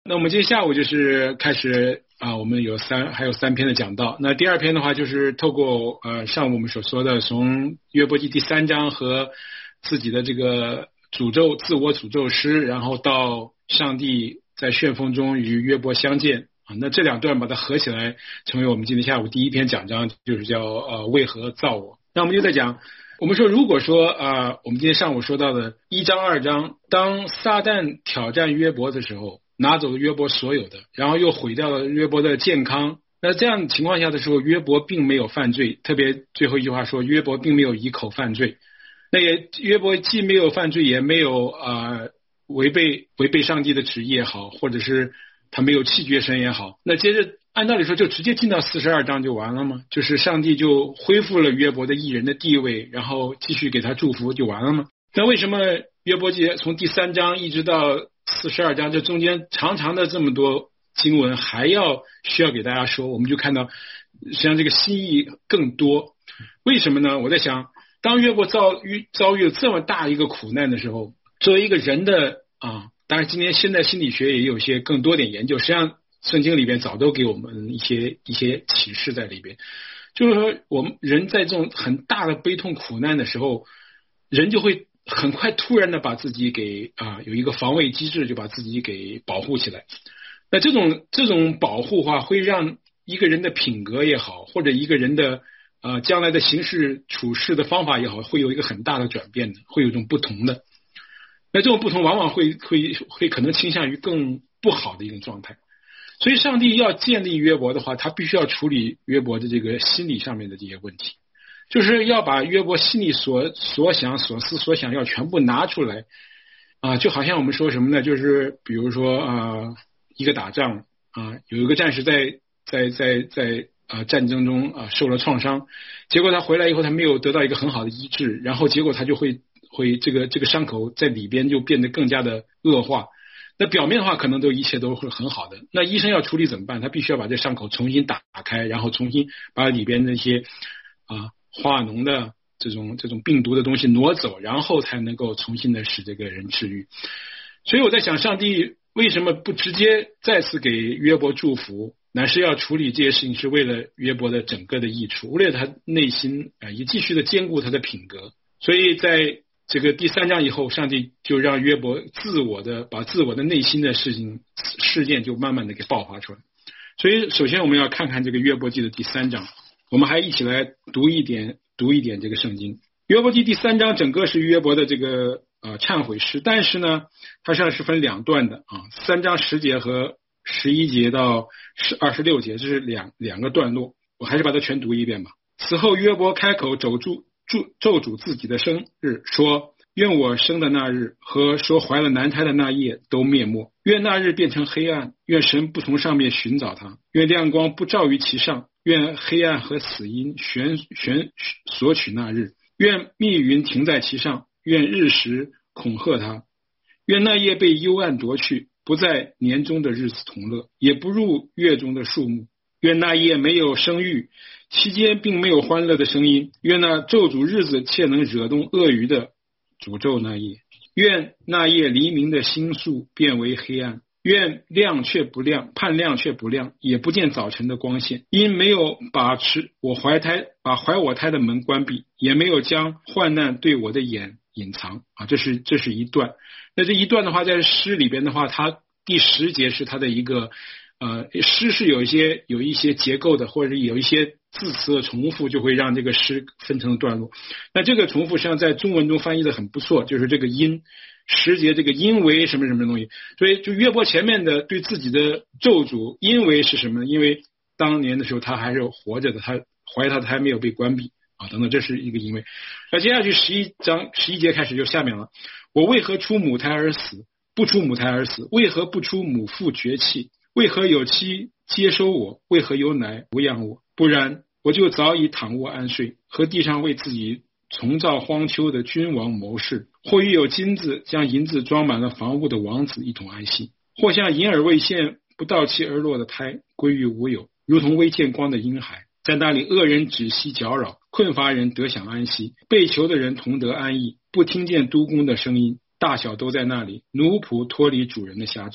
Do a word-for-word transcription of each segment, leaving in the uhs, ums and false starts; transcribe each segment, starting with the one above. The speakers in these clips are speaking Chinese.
那我们今天下午就是开始啊，我们有三还有三篇的讲道。那第二篇的话，就是透过呃上午我们所说的，从约伯记第三章和自己的这个诅咒、自我诅咒诗，然后到上帝在旋风中与约伯相见啊。那这两段把它合起来，成为我们今天下午第一篇讲章，就是叫呃为何造我。那我们就在讲。我们说，如果说啊、呃，我们今天上午说到的一章、二章，当撒旦挑战约伯的时候，拿走了约伯所有的，然后又毁掉了约伯的健康，那这样情况下的时候，约伯并没有犯罪，特别最后一句话说，约伯并没有以口犯罪，那也约伯既没有犯罪，也没有啊、呃、违背违背上帝的旨意也好，或者是他没有弃绝神也好，那接着。按道理说就直接进到四十二章就完了吗？就是上帝就恢复了约伯的义人的地位，然后继续给他祝福就完了吗？那为什么约伯记从第三章一直到四十二章这中间长长的这么多经文还要需要给大家说？我们就看到实际上这个心意更多。为什么呢？我在想，当约伯遭遇遭遇了这么大一个苦难的时候，作为一个人的啊，当然今天现在心理学也有些更多点研究，实际上圣经里边早都给我们一些一些启示在里边，就是说我们人在这种很大的悲痛苦难的时候，人就会很快突然的把自己给啊有一个防卫机制，就把自己给保护起来。那这种这种保护话，会让一个人的品格也好，或者一个人的呃将来的行事处事的方法也好，会有一个很大的转变的，会有一种不同的。那这种不同往往会会会可能倾向于更不好的一种状态。所以上帝要建立约伯的话，他必须要处理约伯的这个心理上面的这些问题，就是要把约伯心里所所想所思所想要全部拿出来啊，就好像我们说什么呢？就是比如说啊，一个打仗啊，有一个战士在在在在啊战争中啊受了创伤，结果他回来以后他没有得到一个很好的医治，然后结果他就会会这个这个伤口在里边就变得更加的恶化。那表面的话可能都一切都会很好的，那医生要处理怎么办？他必须要把这伤口重新打开，然后重新把里边那些啊化脓的这种这种病毒的东西挪走，然后才能够重新的使这个人治愈。所以我在想，上帝为什么不直接再次给约伯祝福，乃是要处理这些事情，是为了约伯的整个的益处，为了他内心啊也继续的兼顾他的品格。所以在这个第三章以后，上帝就让约伯自我的把自我的内心的事情事件就慢慢的给爆发出来。所以首先我们要看看这个约伯记的第三章，我们还一起来读一点读一点这个圣经。约伯记第三章整个是约伯的这个呃忏悔诗，但是呢它实际上是分两段的啊，三章十节和十一节到二十六节，这是两两个段落，我还是把它全读一遍吧。此后约伯开口咒诅咒诅自己的生日，说愿我生的那日和说怀了男胎的那夜都灭没，愿那日变成黑暗，愿神不从上面寻找他，愿亮光不照于其上，愿黑暗和死荫悬悬索取那日，愿密云停在其上，愿日食恐吓他，愿那夜被幽暗夺去，不在年中的日子同乐，也不入月中的数目，愿那夜没有生育，期间并没有欢乐的声音，愿那咒诅日子且能惹动鳄鱼的诅咒那夜，愿那夜黎明的星宿变为黑暗，愿亮却不亮，盼亮却不亮，也不见早晨的光线，因没有把持我怀胎把怀我胎的门关闭，也没有将患难对我的眼隐藏啊，这是这是一段。那这一段的话，在诗里边的话，它第十节是它的一个呃，诗是有一些有一些结构的，或者有一些字词的重复，就会让这个诗分成段落。那这个重复实际上在中文中翻译的很不错，就是这个因十节这个因为什么什么东西，所以就约伯前面的对自己的咒诅，因为是什么？因为当年的时候他还是活着的，他怀他还没有被关闭啊，等等，这是一个因为。那接下去十一章十一节开始就下面了，我为何出母胎而死，不出母胎而死？为何不出母腹绝气？为何有妻接收我？为何有奶抚养我？不然我就早已躺卧安睡，和地上为自己重造荒丘的君王谋士，或与有金子将银子装满了房屋的王子一同安息，或像银耳未现不到期而落的胎归于无有，如同未见光的婴孩，在那里恶人止息搅扰，困乏人得享安息，被囚的人同得安逸，不听见督工的声音，大小都在那里，奴仆脱离主人的辖制。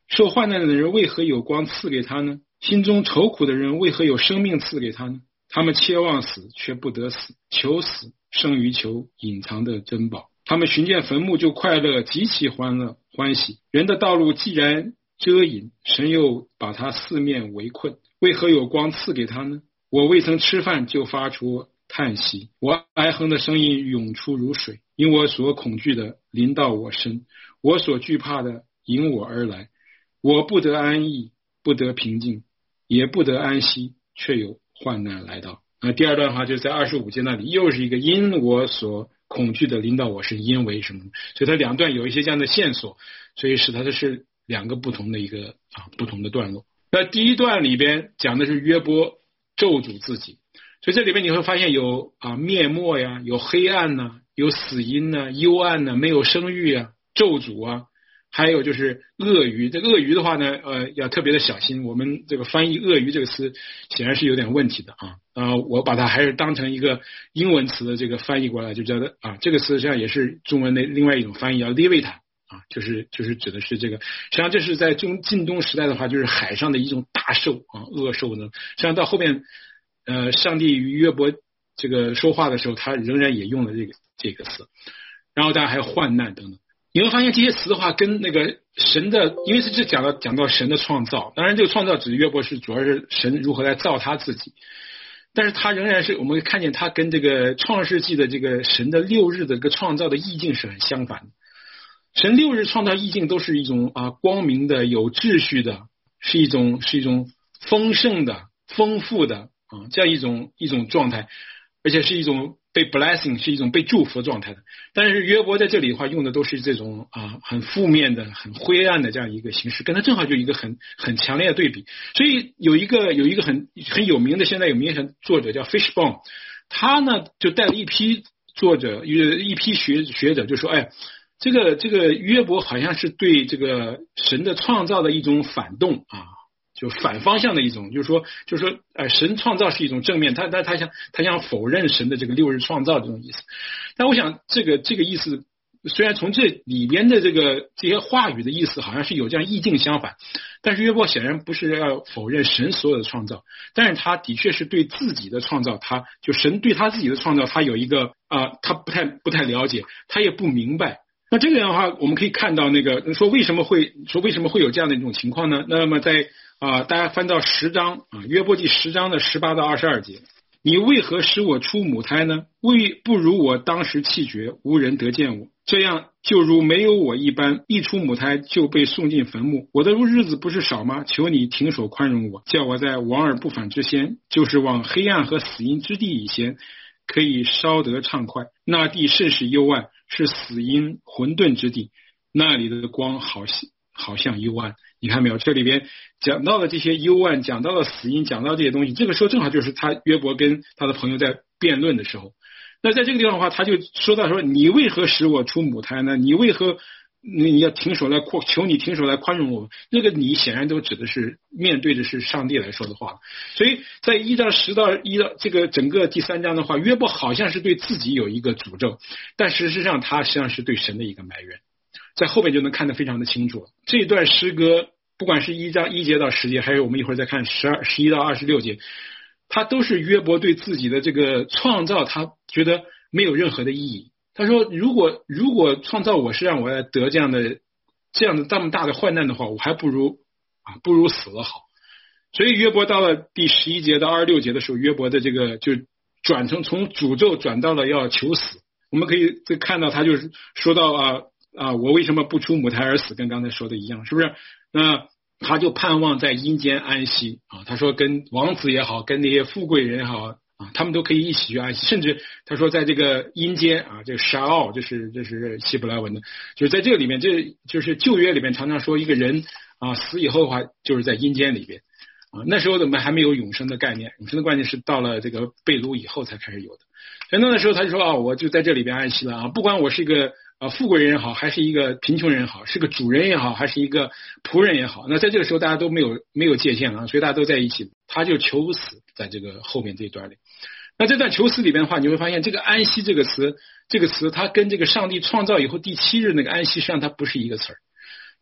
受患难的人为何有光赐给他呢？心中愁苦的人为何有生命赐给他呢？他们切望死，却不得死，求死胜于求隐藏的珍宝。他们寻见坟墓就快乐，极其欢乐欢喜。人的道路既然遮隐，神又把他四面围困，为何有光赐给他呢？我未曾吃饭就发出叹息，我哀哼的声音涌出如水，因我所恐惧的临到我身，我所惧怕的迎我而来。我不得安逸，不得平静，也不得安息，却有患难来到。那第二段话就在二十五节那里，又是一个因我所恐惧的临到我是因为什么，所以它两段有一些这样的线索，所以使它的是两个不同的一个啊不同的段落。那第一段里边讲的是约伯咒诅自己，所以这里边你会发现有啊灭没呀，有黑暗呐、啊，有死因呐、啊，幽暗呐、啊，没有生育啊，咒诅啊，还有就是鳄鱼。这个鳄鱼的话呢，呃，要特别的小心。我们这个翻译鳄鱼这个词显然是有点问题的啊。啊、呃，我把它还是当成一个英文词的这个翻译过来，就叫的啊，这个词实际上也是中文的另外一种翻译，叫利维坦啊，就是就是指的是这个。实际上这是在中近东时代的话，就是海上的一种大兽啊，恶兽呢。实际上到后面，呃，上帝与约伯这个说话的时候，他仍然也用了这个这个词。然后当然还有患难等等。你会发现这些词的话，跟那个神的，因为是这讲到讲到神的创造，当然这个创造指约伯是主要是神如何来造他自己，但是他仍然是我们看见他跟这个创世纪的这个神的六日的一个创造的意境是很相反的。神六日创造意境都是一种啊光明的、有秩序的，是一种是一种丰盛的、丰富的啊这样一种一种状态，而且是一种被 blessing 是一种被祝福的状态的。但是约伯在这里的话用的都是这种啊很负面的、很灰暗的这样一个形式，跟他正好就一个很很强烈的对比。所以有一个有一个很很有名的现在有名的作者叫 Fishbone， 他呢就带了一批作者一批学学者就说，哎，这个这个约伯好像是对这个神的创造的一种反动啊。就反方向的一种，就是说，就是说，呃，神创造是一种正面，他他他想他想否认神的这个六日创造这种意思。但我想，这个这个意思，虽然从这里边的这个这些话语的意思好像是有这样意境相反，但是约伯显然不是要否认神所有的创造，但是他的确是对自己的创造，他就神对他自己的创造，他有一个啊、呃，他不太不太了解，他也不明白。那这个样的话，我们可以看到那个说为什么会说为什么会有这样的一种情况呢？那么在啊，大家翻到十章啊，约伯记十章的十八到二十二节，你为何使我出母胎呢？为不如我当时气绝，无人得见我，这样就如没有我一般，一出母胎就被送进坟墓。我的日子不是少吗？求你停手宽容我，叫我在往而不返之先，就是往黑暗和死荫之地以前，可以稍得畅快。那地甚是幽暗，是死荫混沌之地，那里的光好像好像幽暗。你看没有？这里边讲到了这些幽暗，讲到了死因，讲到这些东西，这个时候正好就是他约伯跟他的朋友在辩论的时候。那在这个地方的话，他就说到说，你为何使我出母胎呢？你为何你要停手来扩，求你停手来宽容我？那个你显然都指的是面对的是上帝来说的话。所以在一章十到一到这个整个第三章的话，约伯好像是对自己有一个诅咒，但事实上他实际上是对神的一个埋怨。在后面就能看得非常的清楚了。这段诗歌不管是一章一节到十节，还有我们一会儿再看十二十一到二十六节，他都是约伯对自己的这个创造，他觉得没有任何的意义。他说，如果如果创造我是让我来得这样的这样的这么大的患难的话，我还不如啊不如死了好。所以约伯到了第十一节到二十六节的时候，约伯的这个就转成从诅咒转到了要求死。我们可以看到他就是说到啊啊，我为什么不出母胎而死？跟刚才说的一样，是不是？那他就盼望在阴间安息啊。他说，跟王子也好，跟那些富贵人也好啊，他们都可以一起去安息。甚至他说，在这个阴间啊，这个沙奥，这是这是希伯来文的，就是在这个里面，这就是旧约里面常常说一个人啊死以后的话，就是在阴间里边啊。那时候我们还没有永生的概念，永生的概念是到了这个被掳以后才开始有的。所以那时候他就说啊，我就在这里边安息了啊，不管我是一个。啊，富贵人也好，还是一个贫穷人也好，是个主人也好，还是一个仆人也好，那在这个时候大家都没有没有界限了，所以大家都在一起。他就求死，在这个后面这一段里。那这段求死里边的话，你会发现这个安息这个词，这个词它跟这个上帝创造以后第七日那个安息，实际上它不是一个词儿。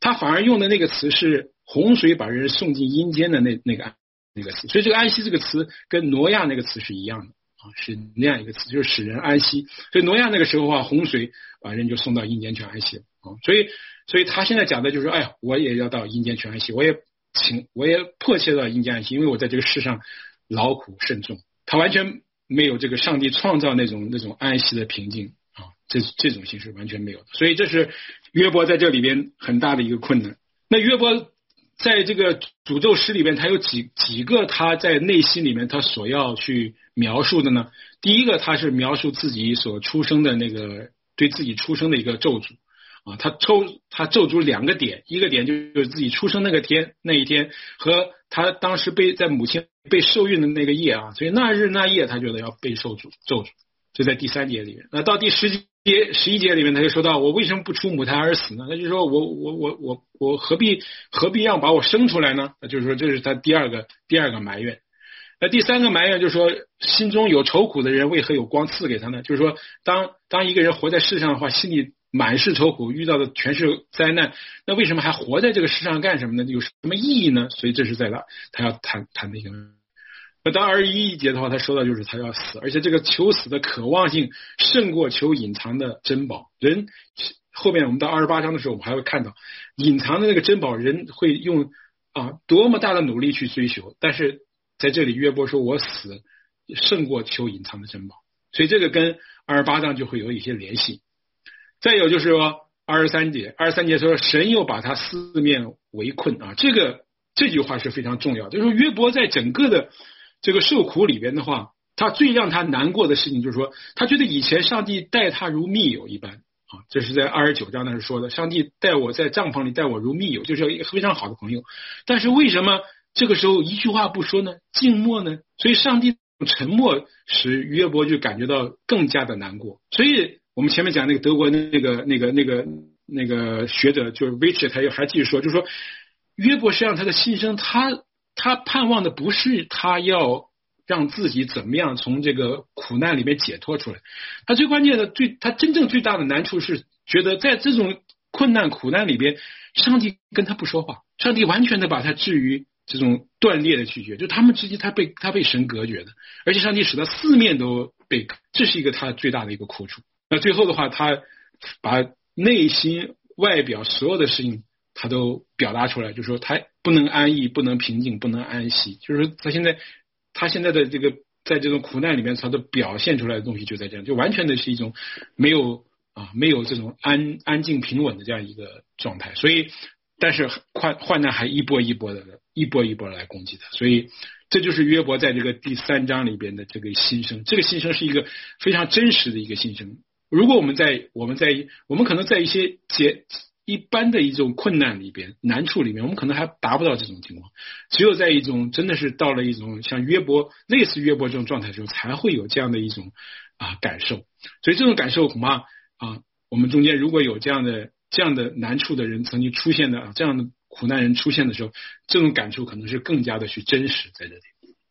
他反而用的那个词是洪水把人送进阴间的那那个那个词，所以这个安息这个词跟挪亚那个词是一样的啊，是那样一个词，就是使人安息。所以挪亚那个时候啊，洪水把人就送到阴间去安息了啊，所以所以他现在讲的就是，哎呀，我也要到阴间去安息，我也请我也迫切到阴间安息，因为我在这个世上劳苦甚重。他完全没有这个上帝创造那种那种安息的平静啊，这这种形式完全没有的。所以这是约伯在这里边很大的一个困难。那约伯在这个诅咒诗里边，他有几几个他在内心里面他所要去描述的呢？第一个，他是描述自己所出生的那个对自己出生的一个咒诅啊，他抽他咒诅两个点，一个点就是自己出生那个天那一天和他当时被在母亲被受孕的那个夜啊，所以那日那夜他觉得要被受诅咒诅，就在第三节里面。那到第十节十一节里面他就说到，我为什么不出母胎而死呢？他就说我我我我我何必何必让把我生出来呢？就是说这是他第二个第二个埋怨。那第三个埋怨就是说，心中有愁苦的人为何有光赐给他呢？就是说当当一个人活在世上的话，心里满是愁苦，遇到的全是灾难，那为什么还活在这个世上干什么呢？有什么意义呢？所以这是在他他要谈谈的一个。那到二十一节的话，他说到就是他要死，而且这个求死的渴望性胜过求隐藏的珍宝。人后面我们到二十八章的时候，我们还会看到隐藏的那个珍宝，人会用啊多么大的努力去追求，但是在这里约伯说我死胜过求隐藏的珍宝，所以这个跟二十八章就会有一些联系。再有就是说二十三节，二十三节说神又把他四面围困啊，这个这句话是非常重要的，就是说约伯在整个的这个受苦里边的话，他最让他难过的事情就是说，他觉得以前上帝待他如密友一般啊，这是在二十九章那是说的，上帝待我在帐篷里待我如密友，就是一个非常好的朋友。但是为什么这个时候一句话不说呢？静默呢？所以上帝沉默使约伯就感觉到更加的难过。所以我们前面讲那个德国那个那个那个那个学者就是 Richard， 他又还继续说，就是说约伯实际上他的心声，他他盼望的不是他要让自己怎么样从这个苦难里面解脱出来，他最关键的最他真正最大的难处是觉得在这种困难苦难里边，上帝跟他不说话，上帝完全的把他置于这种断裂的拒绝，就他们之间他被他被神隔绝的，而且上帝使他四面都被，这是一个他最大的一个苦楚。那最后的话，他把内心外表所有的事情他都表达出来，就是说他不能安逸，不能平静，不能安息，就是说他现在他现在的这个在这种苦难里面，他都表现出来的东西就在这样，就完全的是一种没有啊没有这种安安静平稳的这样一个状态。所以但是患患难还一波一波的一波一波来攻击他，所以这就是约伯在这个第三章里边的这个心声。这个心声是一个非常真实的一个心声。如果我们在我们在我们可能在一些节一般的一种困难里边难处里面，我们可能还达不到这种情况，只有在一种真的是到了一种像约伯类似约伯这种状态的时候，才会有这样的一种啊感受。所以这种感受恐怕啊我们中间如果有这样的这样的难处的人曾经出现的啊这样的苦难人出现的时候，这种感触可能是更加的去真实在这里。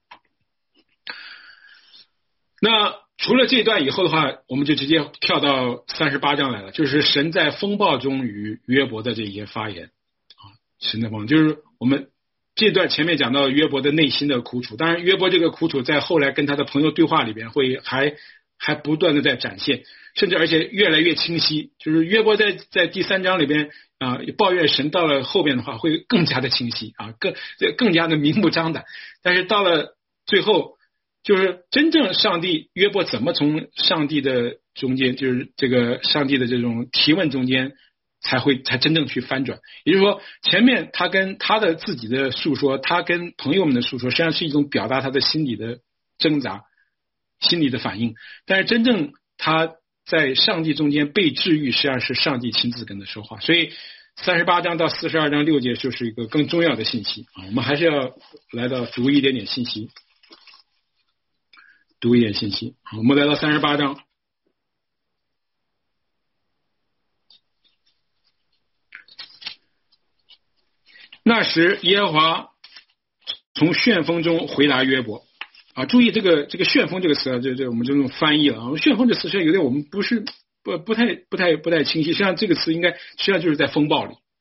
那除了这一段以后的话，我们就直接跳到三十八章来了，就是神在风暴中与约伯的这些发言啊，神的风，就是我们这段前面讲到约伯的内心的苦楚，当然约伯这个苦楚在后来跟他的朋友对话里边会还还不断的在展现，甚至而且越来越清晰，就是约伯在在第三章里边啊抱怨神，到了后边的话会更加的清晰啊，更更加的明目张胆，但是到了最后。就是真正上帝约伯怎么从上帝的中间，就是这个上帝的这种提问中间才会才真正去翻转。也就是说前面他跟他的自己的诉说，他跟朋友们的诉说，实际上是一种表达他的心理的挣扎，心理的反应，但是真正他在上帝中间被治愈，实际上是上帝亲自跟他说话。所以三十八章到四十二章六节就是一个更重要的信息啊，我们还是要来到读一点点信息读一点信息。我们来到三十八章。那时耶和华从旋风中回答约伯啊，注意这个这个旋风这个词啊，这这我们就用翻译了啊。旋风这词实际上有点我们不是不不太不太不太清晰，实际上这个词应该实际上就是在风暴里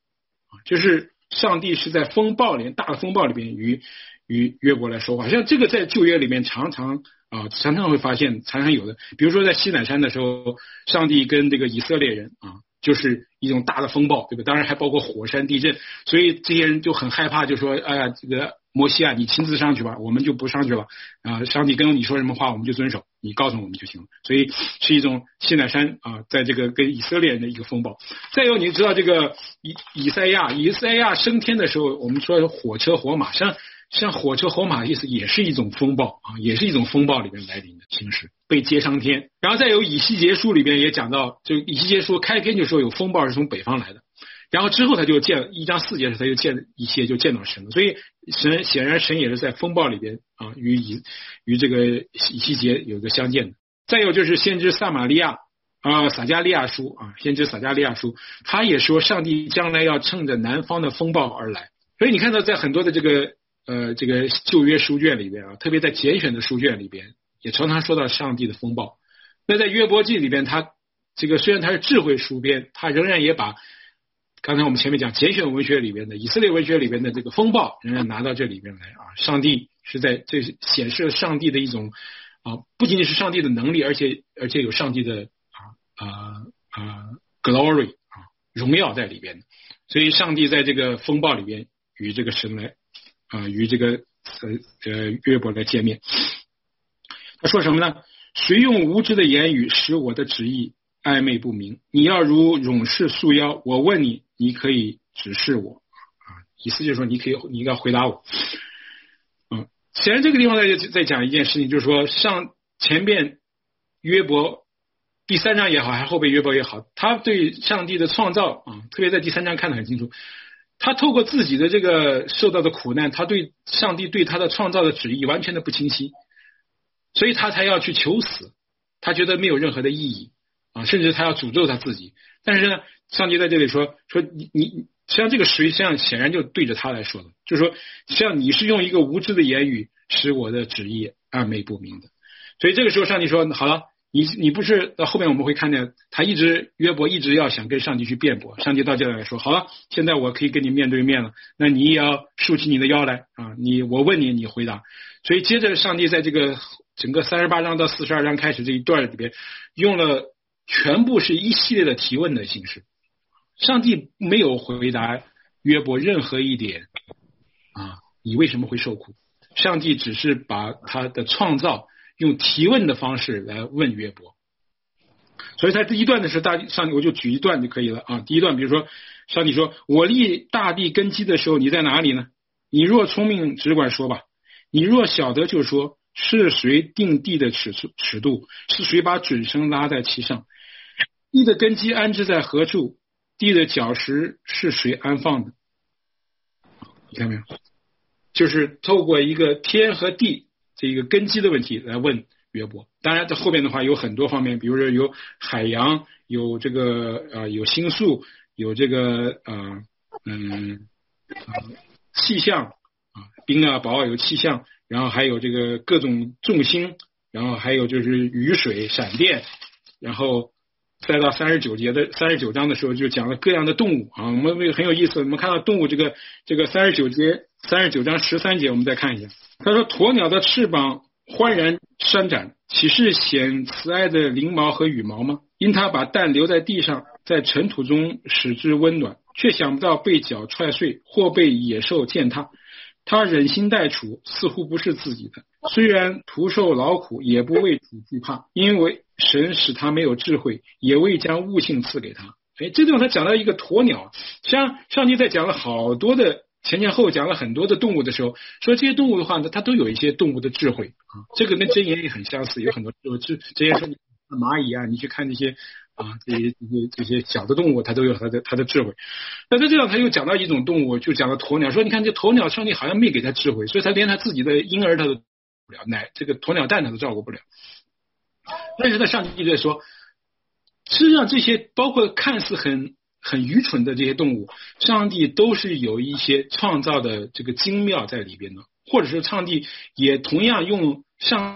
就是上帝是在风暴里大的风暴里边与与约伯来说话，像这个在旧约里面常常啊常常会发现，常常有的，比如说在西乃山的时候，上帝跟这个以色列人啊，就是一种大的风暴，对吧？当然还包括火山地震，所以这些人就很害怕，就说哎呀，这个摩西啊，你亲自上去吧，我们就不上去了啊。上帝跟你说什么话，我们就遵守，你告诉我们就行了。所以是一种西乃山啊，在这个跟以色列人的一个风暴。再有，你知道这个以以赛亚，以赛亚升天的时候，我们说火车火马，像像火车火马的意思，也是一种风暴啊，也是一种风暴里面来临的形式，被接上天。然后再有以西结书里边也讲到，就以西结书开篇就说有风暴是从北方来的。然后之后他就见一章四节时，他就见一切就见到神了。所以神显然神也是在风暴里边啊，与以与这个以西结有一个相见的。再有就是先知撒玛利亚啊，撒加利亚书啊，先知撒加利亚书，他也说上帝将来要乘着南方的风暴而来。所以你看到在很多的这个呃这个旧约书卷里边啊，特别在拣选的书卷里边，也常常说到上帝的风暴。那在约伯记里边，他这个虽然他是智慧书编，他仍然也把刚才我们前面讲拣选文学里边的以色列文学里边的这个风暴仍然拿到这里边来啊，上帝是在这显示了上帝的一种啊，不仅仅是上帝的能力，而且而且有上帝的啊啊啊 glory 啊荣耀在里边的。所以上帝在这个风暴里边与这个神来啊与这个呃呃约伯来见面。他说什么呢？谁用无知的言语使我的旨意暧昧不明？你要如勇士束腰，我问你，你可以指示我啊，意思就是说你可以，你要回答我。嗯，显然这个地方在在讲一件事情，就是说上前边约伯第三章也好，还后边约伯也好，他对上帝的创造啊，特别在第三章看得很清楚，他透过自己的这个受到的苦难，他对上帝对他的创造的旨意完全的不清晰，所以他才要去求死，他觉得没有任何的意义。啊，甚至他要诅咒他自己，但是呢，上帝在这里说说你你，实际上这个实际上显然就对着他来说的，就是说，实际上你是用一个无知的言语使我的旨意暧昧不明的，所以这个时候上帝说好了，你你不是到后面我们会看见他一直约伯一直要想跟上帝去辩驳，上帝到这来说好了，现在我可以跟你面对面了，那你也要竖起你的腰来啊，你我问你你回答，所以接着上帝在这个整个三十八章到四十二章开始这一段里边用了。全部是一系列的提问的形式，上帝没有回答约伯任何一点啊，你为什么会受苦？上帝只是把他的创造用提问的方式来问约伯。所以在第一段的时候，大上帝我就举一段就可以了啊。第一段，比如说上帝说：“我立大地根基的时候，你在哪里呢？你若聪明，只管说吧；你若晓得，就说。是谁定地的尺尺度？是谁把准绳拉在其上？地的根基安置在何处？地的脚石是谁安放的？”你看没有？就是透过一个天和地这一个根基的问题来问约伯。当然，在后边的话有很多方面，比如说有海洋，有这个呃有星宿，有这个呃嗯呃气象啊，冰啊雹有气象。然后还有这个各种众星，然后还有就是雨水、闪电，然后再到三十九节的三十九章的时候就讲了各样的动物啊，我们很有意思。我们看到动物这个这个三十九节三十九章十三节，我们再看一下。他说：“鸵鸟的翅膀欢然扇展，岂是显慈爱的翎毛和羽毛吗？因他把蛋留在地上，在尘土中使之温暖，却想不到被脚踹碎，或被野兽践踏。他忍心待处，似乎不是自己的。虽然徒受劳苦，也不为主惧怕，因为神使他没有智慧，也未将悟性赐给他。”哎，这地方他讲到一个鸵鸟，像上帝在讲了好多的前前后讲了很多的动物的时候，说这些动物的话呢，它都有一些动物的智慧啊，这个跟箴言也很相似，有很多有智箴言说你蚂蚁啊，你去看那些。啊，这些这些这些小的动物，它都有它的它的智慧。那在这样，他又讲到一种动物，就讲到鸵鸟，说你看这鸵鸟，上帝好像没给它智慧，所以他连他自己的婴儿他都不了，奶这个鸵鸟蛋他都照顾不了。但是在上帝在说，实际上这些包括看似很很愚蠢的这些动物，上帝都是有一些创造的这个精妙在里边的，或者是上帝也同样用上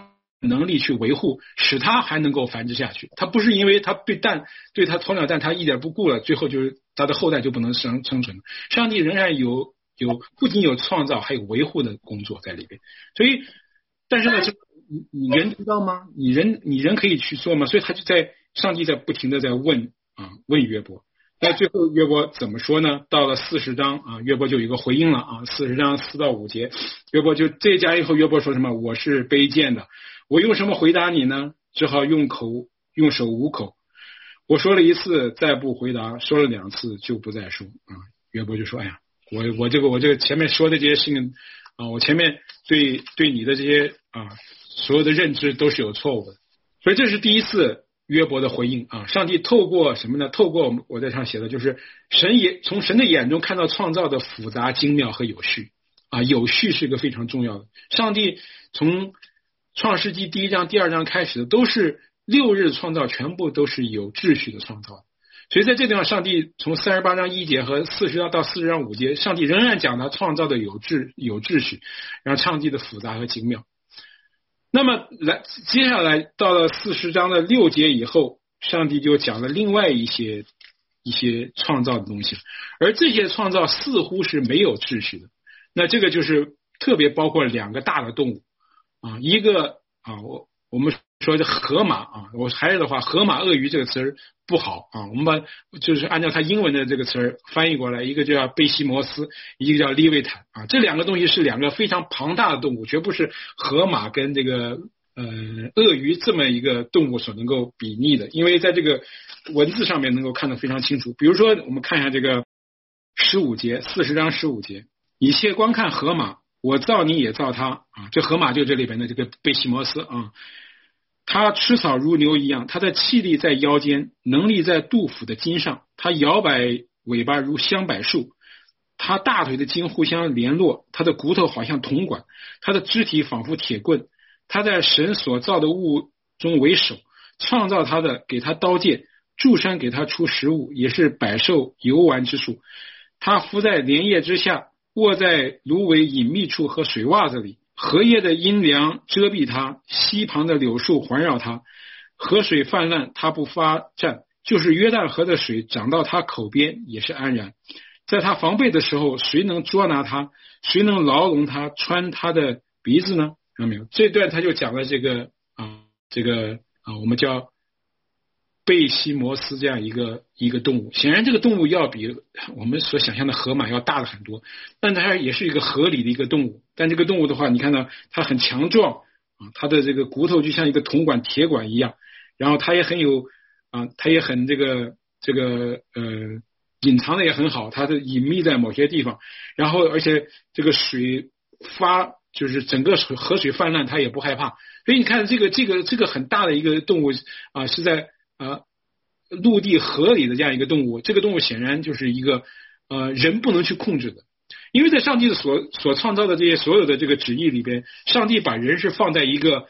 能力去维护，使它还能够繁殖下去。它不是因为它对蛋对它鸵鸟蛋它一点不顾了，最后就是它的后代就不能生生存。上帝仍然有有不仅有创造，还有维护的工作在里边。所以，但是呢，你你人知道吗？你人你人可以去做吗？所以他就在上帝在不停的在问啊问约伯。那最后约伯怎么说呢？到了四十章啊，约伯就有一个回应了啊，四十章四到五节，约伯就这讲以后，约伯说什么？我是卑贱的，我用什么回答你呢？只好用口用手捂口。我说了一次，再不回答；说了两次，就不再说啊。约伯就说：“哎呀，我我这个我这个前面说的这些事情啊，我前面对对你的这些啊所有的认知都是有错误的。”所以这是第一次约伯的回应啊。上帝透过什么呢？透过我在上写的就是神也从神的眼中看到创造的复杂、精妙和有序啊。有序是一个非常重要的。上帝从创世纪第一章、第二章开始的都是六日创造，全部都是有秩序的创造。所以在这地方，上帝从三十八章一节和四十章到四十章五节，上帝仍然讲他创造的有秩有秩序，然后上帝的复杂和精妙。那么来接下来到了四十章的六节以后，上帝就讲了另外一些一些创造的东西，而这些创造似乎是没有秩序的。那这个就是特别包括两个大的动物啊，一个啊，我我们说这河马啊，我还是的话，河马鳄鱼这个词儿不好啊，我们把就是按照它英文的这个词儿翻译过来，一个叫贝西摩斯，一个叫利维坦啊，这两个东西是两个非常庞大的动物，绝不是河马跟这个呃鳄鱼这么一个动物所能够比拟的，因为在这个文字上面能够看得非常清楚。比如说，我们看一下这个十五节，四十章十五节，以切观看河马，我造你也造它啊，这河马就这里边的这个贝西摩斯啊。他吃草如牛一样，他的气力在腰间，能力在肚腹的筋上。他摇摆尾巴如香柏树，他大腿的筋互相联络，他的骨头好像铜管，他的肢体仿佛铁棍。他在神所造的物中为首，创造他的给他刀剑，柱山给他出食物，也是百兽游玩之处。他伏在莲叶之下，卧在芦苇隐秘处和水洼子里。荷叶的阴凉遮蔽它，溪旁的柳树环绕它，河水泛滥，它不发战，就是约旦河的水涨到它口边也是安然。在它防备的时候，谁能捉拿它？谁能牢笼它，穿它的鼻子呢？看到没有？这段他就讲了这个啊，这个啊，我们叫贝西摩斯这样一个一个动物。显然这个动物要比我们所想象的河马要大了很多，但它也是一个合理的一个动物。但这个动物的话，你看到它很强壮啊，它的这个骨头就像一个铜管铁管一样，然后它也很有啊，它也很这个这个呃隐藏的也很好，它的隐秘在某些地方，然后而且这个水发就是整个水河水泛滥，它也不害怕。所以你看这个这个这个很大的一个动物啊，是在啊陆地河里的这样一个动物，这个动物显然就是一个呃人不能去控制的。因为在上帝的所所创造的这些所有的这个旨意里边，上帝把人是放在一个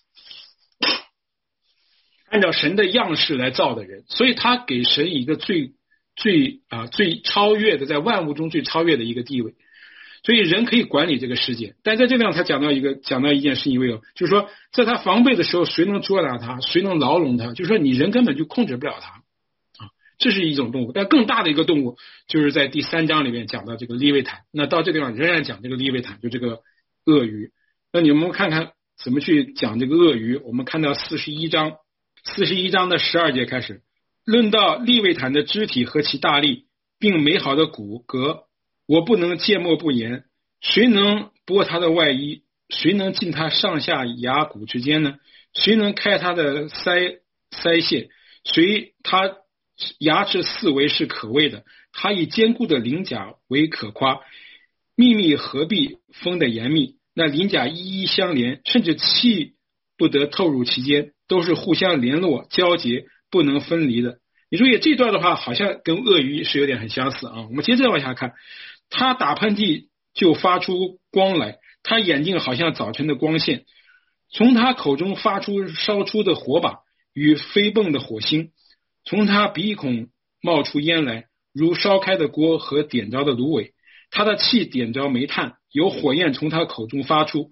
按照神的样式来造的人，所以他给神一个最最啊最超越的，在万物中最超越的一个地位。所以人可以管理这个世界，但在这地方他讲到一个讲到一件事情，有就是说，在他防备的时候，谁能捉拿他？谁能牢笼他？就是说，你人根本就控制不了他。这是一种动物，但更大的一个动物就是在第三章里面讲到这个利维坦。那到这地方仍然讲这个利维坦，就这个鳄鱼。那你们看看怎么去讲这个鳄鱼？我们看到四十一章，四十一章的十二节开始，论到利维坦的肢体和其大力，并美好的骨骼，我不能缄默不言。谁能剥他的外衣？谁能进他上下牙骨之间呢？谁能开他的腮腮腺？谁他牙齿四围是可畏的，他以坚固的鳞甲为可夸，秘密合璧，封得严密，那鳞甲一一相连，甚至气不得透入其间，都是互相联络交结，不能分离的。你注意这段的话，好像跟鳄鱼是有点很相似啊。我们接着往下看，他打喷嚏就发出光来，他眼睛好像早晨的光线，从他口中发出烧出的火把与飞迸的火星，从他鼻孔冒出烟来，如烧开的锅和点着的芦苇。他的气点着煤炭，有火焰从他口中发出，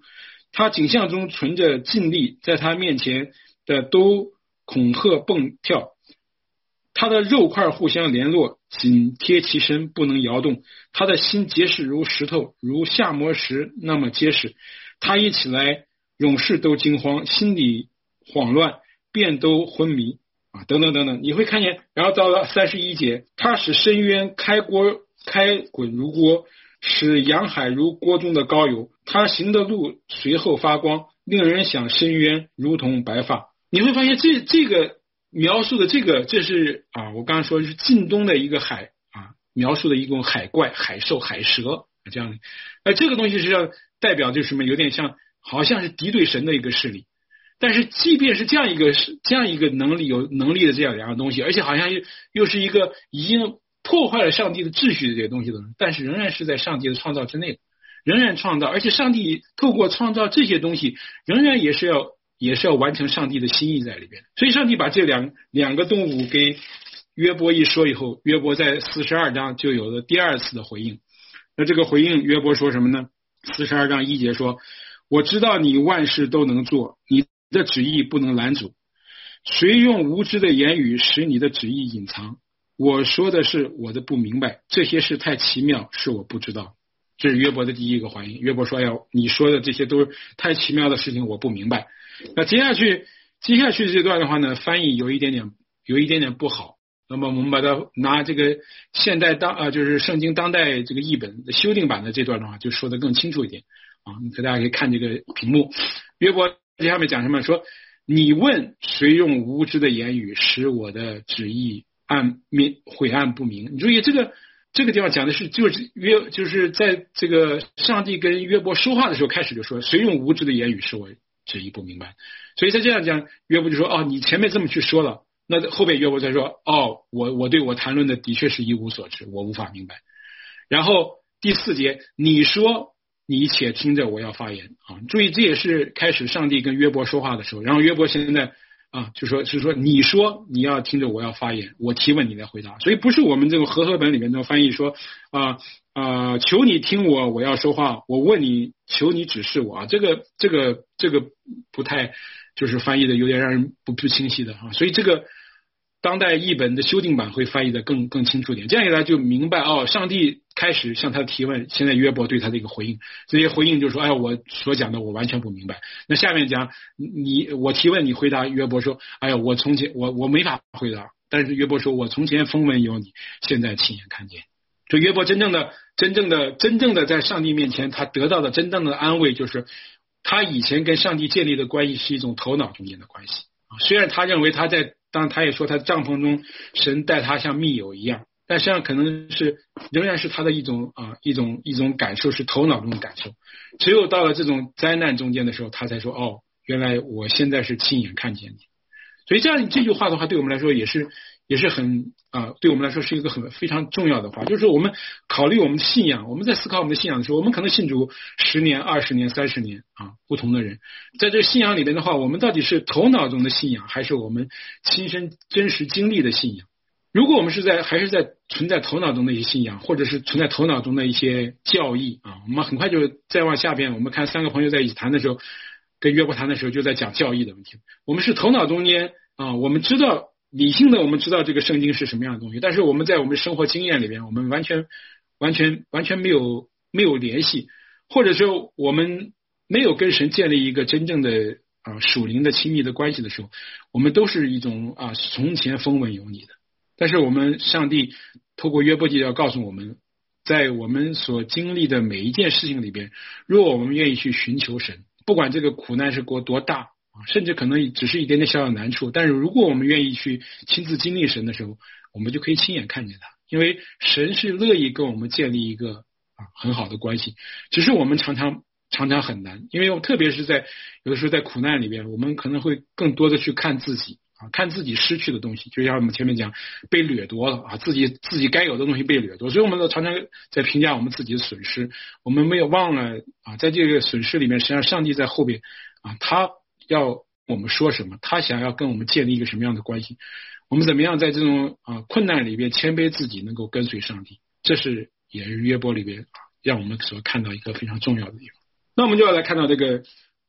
他景象中存着劲力，在他面前的都恐吓蹦跳，他的肉块互相联络，紧贴其身，不能摇动。他的心结实如石头，如下磨石那么结实。他一起来，勇士都惊慌，心里慌乱，便都昏迷啊，等等等等。你会看见，然后到了三十一节，他使深渊开锅开滚如锅，使洋海如锅中的高油。他行的路随后发光，令人想深渊如同白发。你会发现这这个描述的这个，这是啊，我刚刚说是近东的一个海啊，描述的一种海怪、海兽、海蛇这样的。呃，这个东西实际上代表就是什么？有点像，好像是敌对神的一个势力。但是即便是这样一个这样一个能力有能力的这样两样东西，而且好像又又是一个已经破坏了上帝的秩序的这些东西的，但是仍然是在上帝的创造之内的，仍然创造，而且上帝透过创造这些东西，仍然也是要也是要完成上帝的心意在里边。所以上帝把这两两个动物给约伯一说以后，约伯在四十二章就有了第二次的回应。那这个回应约伯说什么呢？四十二章一节说，我知道你万事都能做，你的旨意不能拦阻，谁用无知的言语使你的旨意隐藏？我说的是我的不明白，这些事太奇妙，是我不知道。这是约伯的第一个回应。约伯说，哎呀，你说的这些都是太奇妙的事情，我不明白。那接下去接下去这段的话呢，翻译有一点点有一点点不好。那么我们把它拿这个现代当啊，就是圣经当代这个译本的修订版的这段的话，就说得更清楚一点啊。大家可以看这个屏幕。约伯这下面讲什么？说你问谁用无知的言语使我的旨意暗明晦暗不明？你注意这个这个地方讲的是就是约就是在这个上帝跟约伯说话的时候开始就说谁用无知的言语使我旨意不明白？所以在这样讲，约伯就说哦，你前面这么去说了。那后边约伯再说，哦，我我对我谈论的的确是一无所知，我无法明白。然后第四节，你说你且听着，我要发言啊！注意，这也是开始上帝跟约伯说话的时候。然后约伯现在啊，就说是说你说你要听着，我要发言，我提问你来回答。所以不是我们这种和合本里面的翻译说啊啊，求你听我，我要说话，我问你，求你指示我啊！这个这个这个不太就是翻译的有点让人不不清晰的啊，所以这个。当代译本的修订版会翻译的更更清楚一点，这样一来就明白哦，上帝开始向他提问，现在约伯对他的一个回应，这些回应就是说，哎呀，我所讲的我完全不明白。那下面讲你我提问你回答，约伯说，哎呀，我从前我我没法回答，但是约伯说我从前风闻有你，现在亲眼看见。就约伯真正的真正的真正的在上帝面前，他得到的真正的安慰就是，他以前跟上帝建立的关系是一种头脑中间的关系啊，虽然他认为他在。当然他也说他帐篷中神待他像密友一样，但实际上可能是仍然是他的一种啊一种一种感受，是头脑中的感受。只有到了这种灾难中间的时候，他才说哦，原来我现在是亲眼看见你。所以这样这句话的话，对我们来说也是也是很啊，对我们来说是一个很非常重要的话，就是我们考虑我们的信仰，我们在思考我们的信仰的时候，我们可能信主十年、二十年、三十年啊，不同的人在这个信仰里面的话，我们到底是头脑中的信仰，还是我们亲身真实经历的信仰？如果我们是在还是在存在头脑中的一些信仰，或者是存在头脑中的一些教义啊，我们很快就再往下边，我们看三个朋友在一起谈的时候，跟约伯谈的时候就在讲教义的问题。我们是头脑中间啊，我们知道。理性的我们知道这个圣经是什么样的东西，但是我们在我们生活经验里面，我们完全完全完全没有没有联系，或者说我们没有跟神建立一个真正的啊属灵的亲密的关系的时候，我们都是一种啊从前风闻有你的。但是我们上帝透过约伯记要告诉我们，在我们所经历的每一件事情里边，如果我们愿意去寻求神，不管这个苦难是过多大。甚至可能只是一点点小小的难处，但是如果我们愿意去亲自经历神的时候，我们就可以亲眼看见他，因为神是乐意跟我们建立一个啊很好的关系，只是我们常常常常很难，因为特别是在有的时候在苦难里边，我们可能会更多的去看自己啊，看自己失去的东西，就像我们前面讲被掠夺了啊，自己自己该有的东西被掠夺，所以我们都常常在评价我们自己的损失，我们没有忘了啊，在这个损失里面，实际上上帝在后边啊，他要我们说什么，他想要跟我们建立一个什么样的关系，我们怎么样在这种啊困难里边谦卑自己，能够跟随上帝，这是也是约伯里边啊让我们所看到一个非常重要的地方。那我们就要来看到这个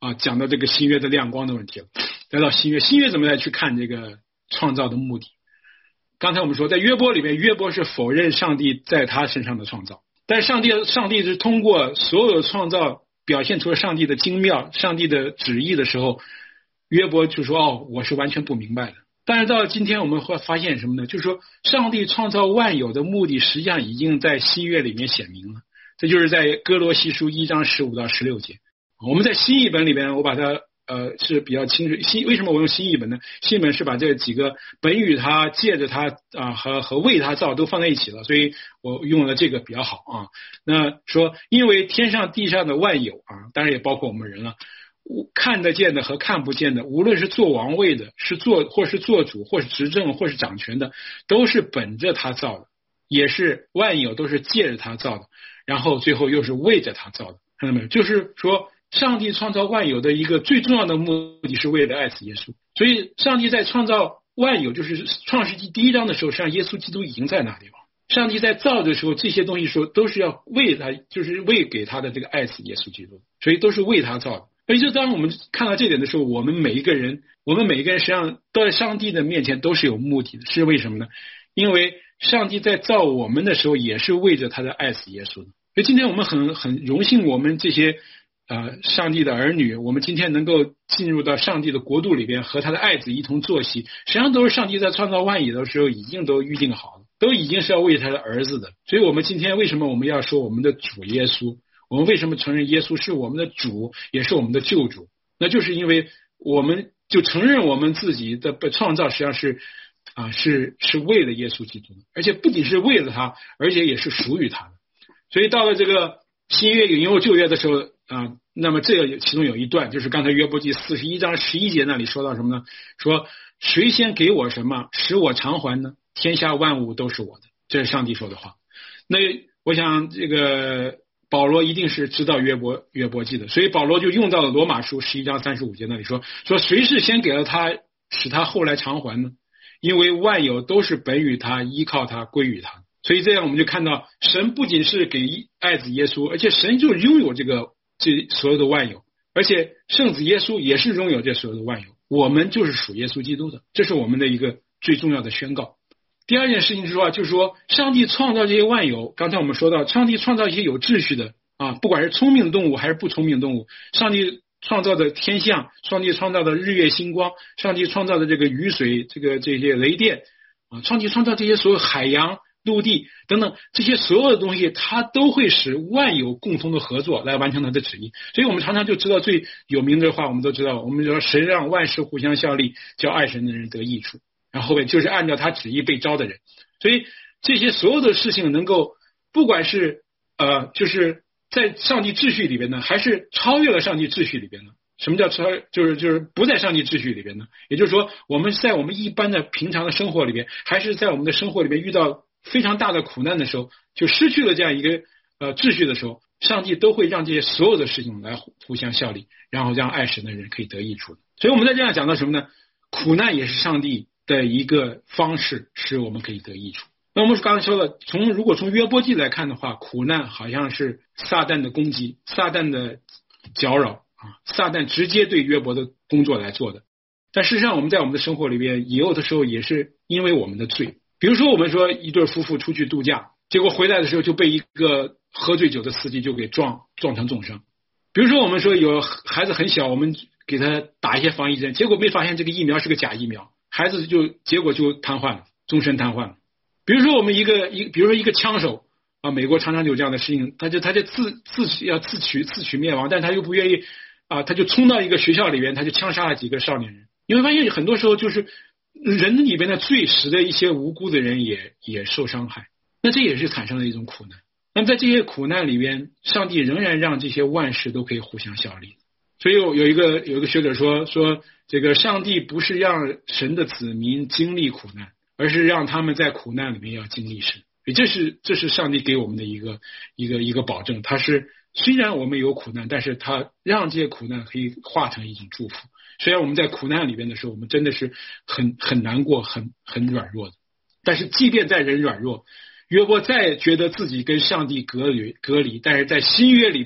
啊讲到这个新约的亮光的问题了。来到新约，新约怎么来去看这个创造的目的？刚才我们说，在约伯里面，约伯是否认上帝在他身上的创造，但是上帝上帝是通过所有的创造表现出了上帝的精妙、上帝的旨意的时候，约伯就说：“哦，我是完全不明白的。”但是到今天我们会发现什么呢？就是说，上帝创造万有的目的实际上已经在新约里面显明了。这就是在哥罗西书一章十五到十六节。我们在新译本里边，我把它呃是比较清楚。新为什么我用新译本呢？新译本是把这几个本与他、借着他啊和和为他造都放在一起了，所以我用了这个比较好啊。那说，因为天上地上的万有啊，当然也包括我们人了。看得见的和看不见的，无论是做王位的，是做或是做主，或是执政，或是掌权的，都是本着他造的，也是万有都是借着他造的，然后最后又是为着他造的。看到没有？就是说，上帝创造万有的一个最重要的目的是为了爱子耶稣。所以，上帝在创造万有，就是创世纪第一章的时候，实际上耶稣基督已经在那里了。上帝在造的时候，这些东西说都是要为他，就是为给他的这个爱子耶稣基督，所以都是为他造的。所以就当我们看到这点的时候，我们每一个人，我们每一个人实际上到上帝的面前都是有目的的，是为什么呢？因为上帝在造我们的时候，也是为着他的爱子耶稣的。所以今天我们很很荣幸，我们这些呃上帝的儿女，我们今天能够进入到上帝的国度里边，和他的爱子一同坐席，实际上都是上帝在创造万有的时候已经都预定好了，都已经是要为他的儿子的。所以我们今天为什么我们要说我们的主耶稣？我们为什么承认耶稣是我们的主，也是我们的救主？那就是因为我们就承认我们自己的创造实际上是啊是是为了耶稣基督，而且不仅是为了他，而且也是属于他的。所以到了这个新约引用旧约的时候啊，那么这个其中有一段就是刚才约伯记四十一章十一节那里说到什么呢？说谁先给我什么，使我偿还呢？天下万物都是我的，这是上帝说的话。那我想这个保罗一定是知道约伯约伯记的，所以保罗就用到了罗马书十一章三十五节那里说说谁是先给了他，使他后来偿还呢？因为万有都是本于他，依靠他，归于他。所以这样我们就看到，神不仅是给爱子耶稣，而且神就拥有这个这所有的万有，而且圣子耶稣也是拥有这所有的万有。我们就是属耶稣基督的，这是我们的一个最重要的宣告。第二件事情是说，就是说上帝创造这些万有，刚才我们说到，上帝创造一些有秩序的啊，不管是聪明的动物还是不聪明的动物，上帝创造的天象，上帝创造的日月星光，上帝创造的这个雨水，这个这些雷电啊，上帝创造这些所有海洋、陆地等等这些所有的东西，它都会使万有共同的合作来完成他的旨意。所以我们常常就知道最有名的话，我们都知道，我们说神让万事互相效力，叫爱神的人得益处。然后后面就是按照他旨意被招的人，所以这些所有的事情能够，不管是呃，就是在上帝秩序里边呢，还是超越了上帝秩序里边呢？什么叫超？就是就是不在上帝秩序里边呢？也就是说，我们在我们一般的平常的生活里边，还是在我们的生活里边遇到非常大的苦难的时候，就失去了这样一个呃秩序的时候，上帝都会让这些所有的事情来互相效力，然后让爱神的人可以得益处。所以我们在这样讲到什么呢？苦难也是上帝的一个方式，使我们可以得益处。那我们刚才说了，从如果从约伯记来看的话，苦难好像是撒旦的攻击，撒旦的搅扰啊，撒旦直接对约伯的工作来做的。但事实上，我们在我们的生活里边，也有的时候也是因为我们的罪。比如说，我们说一对夫妇出去度假，结果回来的时候就被一个喝醉酒的司机就给撞撞成重伤。比如说，我们说有孩子很小，我们给他打一些防疫针，结果没发现这个疫苗是个假疫苗。孩子就结果就瘫痪了，终身瘫痪了。比如说我们一个一，比如说一个枪手啊，美国常常有这样的事情，他就他就自自取要自取自取灭亡，但他又不愿意啊，他就冲到一个学校里边，他就枪杀了几个少年人。你会发现很多时候就是人里边的罪使得一些无辜的人也也受伤害，那这也是产生了一种苦难。那么在这些苦难里边，上帝仍然让这些万事都可以互相效力。所以有一个有一个学者说说这个上帝不是让神的子民经历苦难，而是让他们在苦难里面要经历神。这是这是上帝给我们的一个一个一个保证。他是虽然我们有苦难，但是他让这些苦难可以化成一种祝福。虽然我们在苦难里边的时候，我们真的是很很难过，很很软弱的。但是即便在人软弱，约伯再觉得自己跟上帝隔离隔离，但是在新约里边，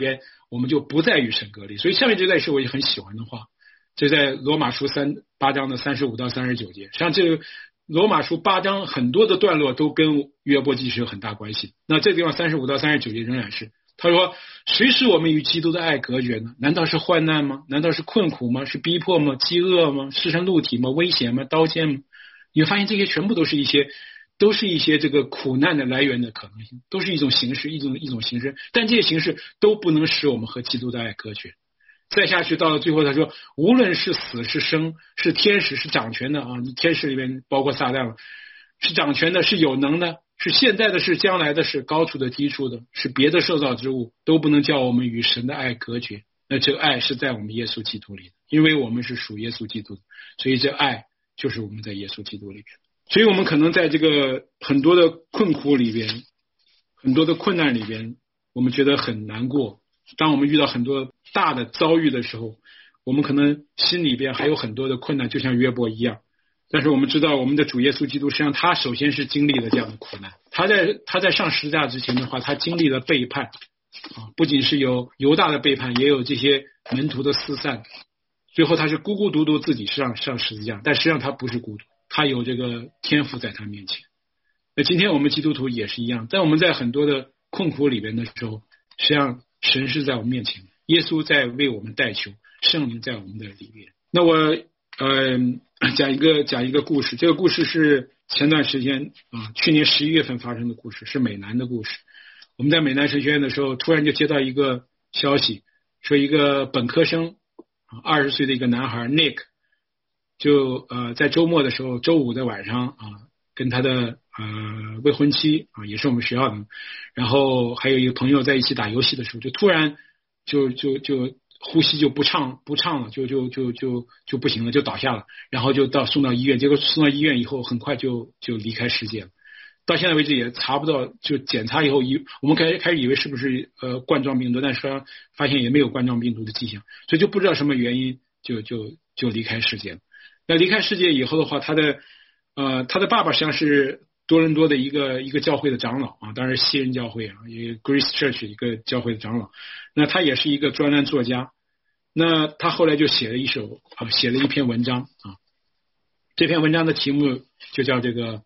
我们就不再与神隔离。所以下面这段是我也很喜欢的话，这在罗马书三八章的三十五到三十九节。实际上这个罗马书八章很多的段落都跟约伯记是有很大关系。那这地方三十五到三十九节仍然是，他说谁使我们与基督的爱隔绝呢？难道是患难吗？难道是困苦吗？是逼迫吗？饥饿吗？尸身露体吗？危险吗？刀剑吗？你会发现这些全部都是一些都是一些这个苦难的来源的可能性，都是一种形式，一种一种形式，但这些形式都不能使我们和基督的爱隔绝。再下去到了最后他说无论是死是生，是天使是掌权的啊，天使里面包括撒旦了，是掌权的，是有能的，是现在的，是将来的，是高处的低处的，是别的受造之物，都不能叫我们与神的爱隔绝。那这个爱是在我们耶稣基督里的，因为我们是属耶稣基督的，所以这爱就是我们在耶稣基督里边。所以我们可能在这个很多的困苦里边，很多的困难里边，我们觉得很难过。当我们遇到很多大的遭遇的时候，我们可能心里边还有很多的困难，就像约伯一样。但是我们知道我们的主耶稣基督，实际上他首先是经历了这样的苦难。他在他在上十字架之前的话，他经历了背叛啊，不仅是有犹大的背叛，也有这些门徒的四散。最后他是孤孤独独自己上上十字架，但实际上他不是孤独，他有这个天父在他面前。那今天我们基督徒也是一样，在我们在很多的困苦里边的时候，实际上神是在我们面前，耶稣在为我们代求，圣灵在我们的里面。那我呃讲一个讲一个故事，这个故事是前段时间啊，去年十一月份发生的故事，是美南的故事。我们在美南神学院的时候，突然就接到一个消息，说一个本科生二十岁的一个男孩 Nick， 就呃在周末的时候，周五的晚上啊，跟他的呃未婚妻啊，也是我们学校的，然后还有一个朋友在一起打游戏的时候，就突然就就就呼吸就不畅不畅了，就就就就就不行了，就倒下了，然后就到送到医院，结果送到医院以后，很快就就离开世界了。到现在为止也查不到，就检查以后以我们开始开始以为是不是呃冠状病毒，但是发现也没有冠状病毒的迹象，所以就不知道什么原因就就就离开世界了。那离开世界以后的话，他的呃他的爸爸实际上是多伦多的一个一个教会的长老啊，当然西人教会啊，一个 Grace Church 一个教会的长老。那他也是一个专栏作家，那他后来就写了一首啊，写了一篇文章啊，这篇文章的题目就叫这个。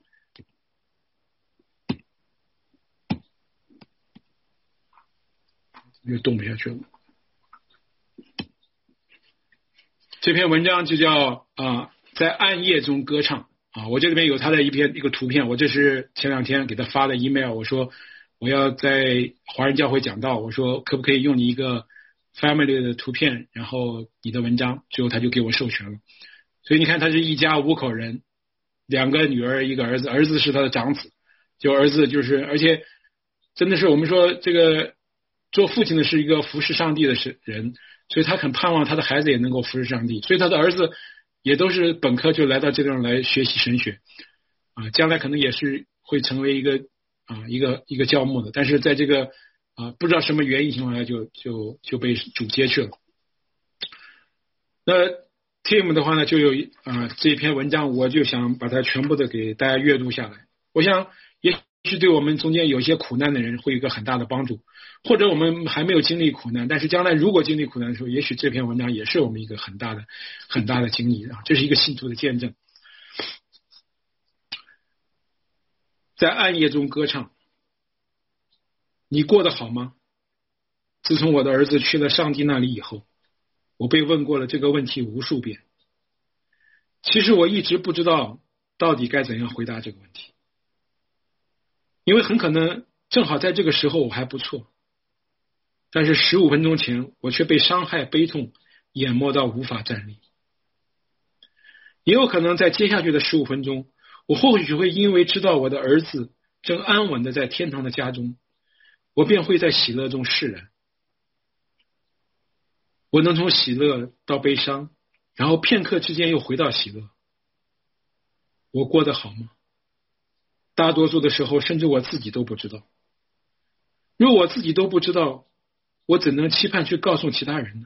又动不下去了。这篇文章就叫啊，在暗夜中歌唱啊。我这里面有他的一篇一个图片，我这是前两天给他发的 email， 我说我要在华人教会讲道，我说可不可以用你一个 family 的图片，然后你的文章，最后他就给我授权了。所以你看，他是一家五口人，两个女儿，一个儿子，儿子是他的长子，就儿子就是，而且真的是我们说这个。做父亲的是一个服侍上帝的人，所以他很盼望他的孩子也能够服侍上帝，所以他的儿子也都是本科就来到这地方来学习神学啊，将来可能也是会成为一个啊一个一个教牧的，但是在这个啊不知道什么原因情况下就就就被主接去了。那 Tim 的话呢，就有啊这篇文章，我就想把它全部的给大家阅读下来，我想也许对我们中间有一些苦难的人会有一个很大的帮助。或者我们还没有经历苦难，但是将来如果经历苦难的时候，也许这篇文章也是我们一个很大的很大的经历啊，这是一个信徒的见证。在暗夜中歌唱，你过得好吗？自从我的儿子去了上帝那里以后，我被问过了这个问题无数遍。其实我一直不知道到底该怎样回答这个问题，因为很可能正好在这个时候我还不错。但是十五分钟前，我却被伤害、悲痛淹没到无法站立。也有可能在接下去的十五分钟，我或许会因为知道我的儿子正安稳的在天堂的家中，我便会在喜乐中释然。我能从喜乐到悲伤，然后片刻之间又回到喜乐。我过得好吗？大多数的时候，甚至我自己都不知道。若我自己都不知道，我怎能期盼去告诉其他人呢？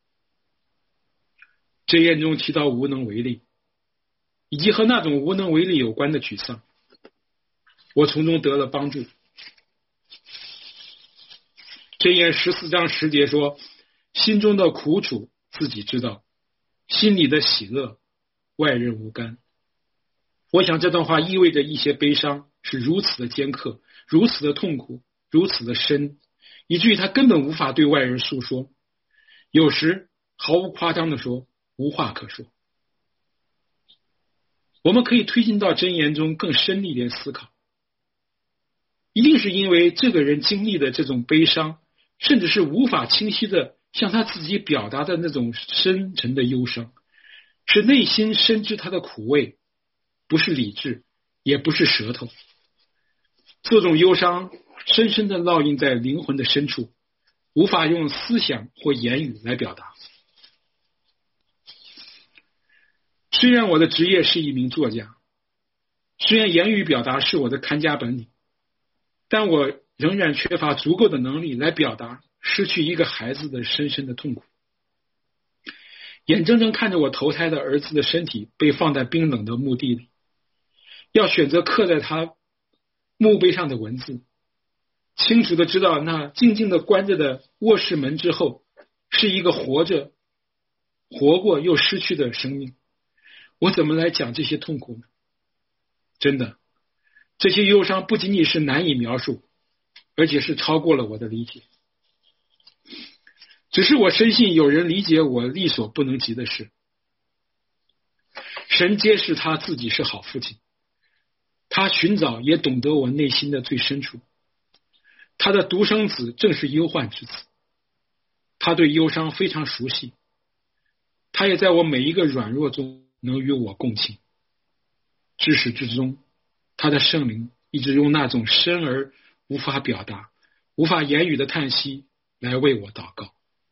箴言中提到无能为力，以及和那种无能为力有关的沮丧，我从中得了帮助。 箴言十四章十节说，心中的苦楚自己知道，心里的喜乐外人无干。我想这段话意味着一些悲伤是如此的尖刻，如此的痛苦，如此的深，以至于他根本无法对外人诉说，有时毫无夸张地说无话可说。我们可以推进到箴言中更深一点思考，一定是因为这个人经历的这种悲伤，甚至是无法清晰的向他自己表达的那种深沉的忧伤，是内心深知他的苦味，不是理智，也不是舌头。这种忧伤深深的烙印在灵魂的深处，无法用思想或言语来表达。虽然我的职业是一名作家，虽然言语表达是我的看家本领，但我仍然缺乏足够的能力来表达失去一个孩子的深深的痛苦。眼睁睁看着我投胎的儿子的身体被放在冰冷的墓地里，要选择刻在他墓碑上的文字，清楚的知道那静静的关着的卧室门之后是一个活着活过又失去的生命，我怎么来讲这些痛苦呢？真的，这些忧伤不仅仅是难以描述，而且是超过了我的理解。只是我深信有人理解我力所不能及的事。神揭示他自己是好父亲，他寻找也懂得我内心的最深处。他的独生子正是忧患之子，他对忧伤非常熟悉，他也在我每一个软弱中能与我共情。至始至终，他的圣灵一直用那种深而无法表达、无法言语的叹息来为我祷告。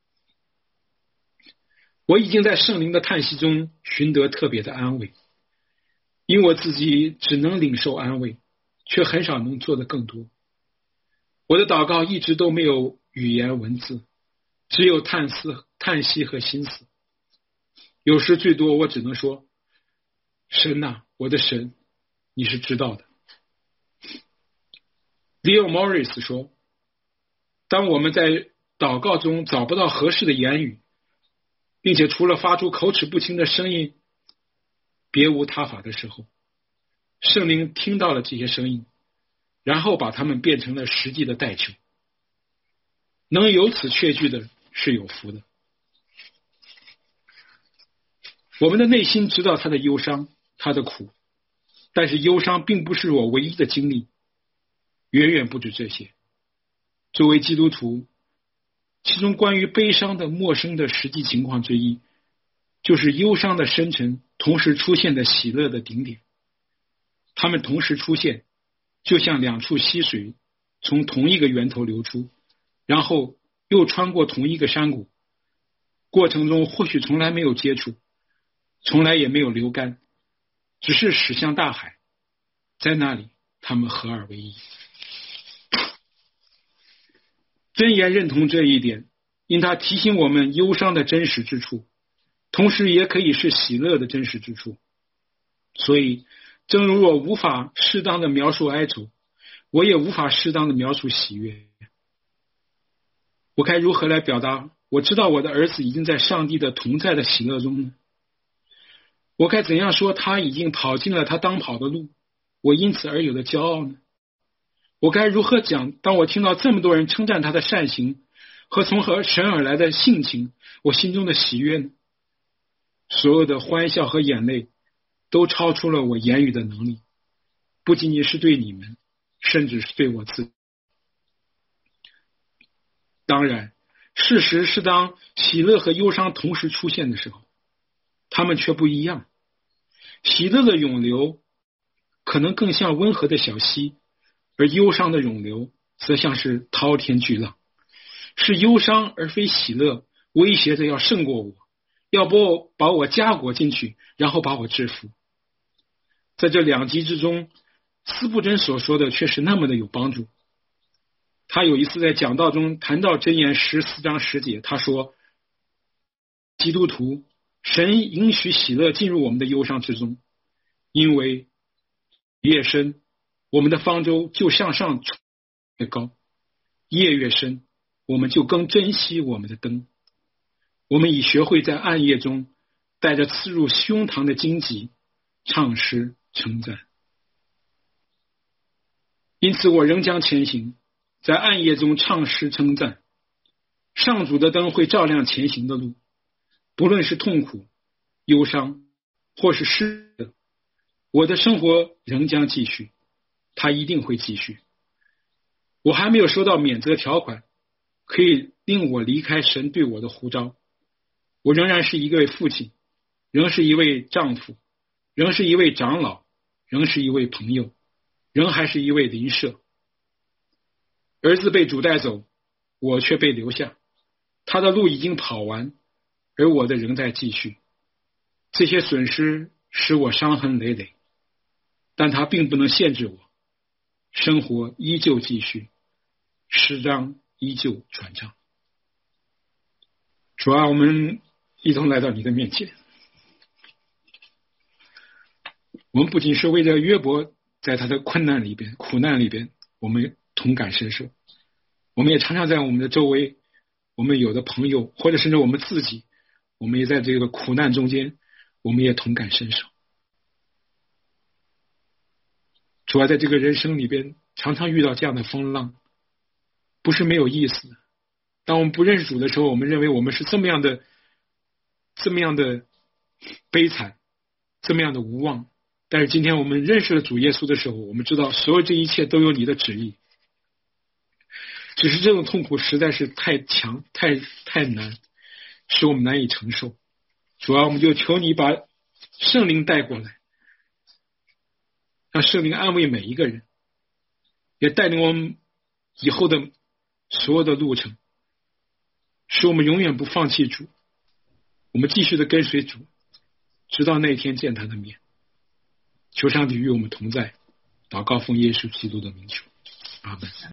我已经在圣灵的叹息中寻得特别的安慰，因我自己只能领受安慰，却很少能做得更多。我的祷告一直都没有语言文字，只有叹思、叹息和心思。有时最多我只能说，神啊，我的神，你是知道的。Leo Morris 说，当我们在祷告中找不到合适的言语，并且除了发出口齿不清的声音别无他法的时候，圣灵听到了这些声音，然后把它们变成了实际的代求。能由此确据的是有福的。我们的内心知道他的忧伤，他的苦，但是忧伤并不是我唯一的经历，远远不止这些。作为基督徒，其中关于悲伤的陌生的实际情况之一，就是忧伤的深沉同时出现的喜乐的顶点。它们同时出现，就像两处溪水从同一个源头流出，然后又穿过同一个山谷，过程中或许从来没有接触，从来也没有流干，只是驶向大海，在那里它们合而为一。箴言认同这一点，因它提醒我们忧伤的真实之处，同时也可以是喜乐的真实之处。所以正如我无法适当的描述哀愁，我也无法适当的描述喜悦。我该如何来表达我知道我的儿子已经在上帝的同在的喜乐中呢？我该怎样说他已经跑进了他当跑的路，我因此而有的骄傲呢？我该如何讲，当我听到这么多人称赞他的善行和从何神而来的性情，我心中的喜悦呢？所有的欢笑和眼泪都超出了我言语的能力，不仅仅是对你们，甚至是对我自己。当然，事实是当喜乐和忧伤同时出现的时候，他们却不一样。喜乐的涌流可能更像温和的小溪，而忧伤的涌流则像是滔天巨浪。是忧伤而非喜乐威胁着要胜过我，要把我把我夹裹进去，然后把我制服。在这两极之中，斯布真所说的却是那么的有帮助。他有一次在讲道中谈到箴言十四章十节，他说，基督徒，神允许喜乐进入我们的忧伤之中，因为越深，我们的方舟就向上越高，夜越深， 我们就更珍惜我们的灯。我们已学会在暗夜中带着刺入胸膛的荆棘唱诗称赞。因此我仍将前行，在暗夜中唱诗称赞。上主的灯会照亮前行的路，不论是痛苦、忧伤或是失的，我的生活仍将继续，它一定会继续。我还没有收到免责条款，可以令我离开神对我的呼召。我仍然是一位父亲，仍是一位丈夫，仍是一位长老，仍是一位朋友，仍还是一位邻舍。儿子被主带走，我却被留下，他的路已经跑完，而我的仍在继续。这些损失使我伤痕累累，但它并不能限制我，生活依旧继续，诗章依旧传唱。主啊，我们一同来到你的面前。我们不仅是为了约伯在他的困难里边、苦难里边，我们同感深受，我们也常常在我们的周围，我们有的朋友或者甚至我们自己，我们也在这个苦难中间，我们也同感深受。主要在这个人生里边常常遇到这样的风浪，不是没有意思的。当我们不认识主的时候，我们认为我们是这么样的这么样的悲惨，这么样的无望。但是今天我们认识了主耶稣的时候，我们知道所有这一切都有你的旨意，只是这种痛苦实在是太强太太难，使我们难以承受。主要我们就求你把圣灵带过来，让圣灵安慰每一个人，也带领我们以后的所有的路程，使我们永远不放弃主，我们继续的跟随主，直到那一天见他的面。求上帝与我们同在，祷告奉耶稣基督的名求，阿们。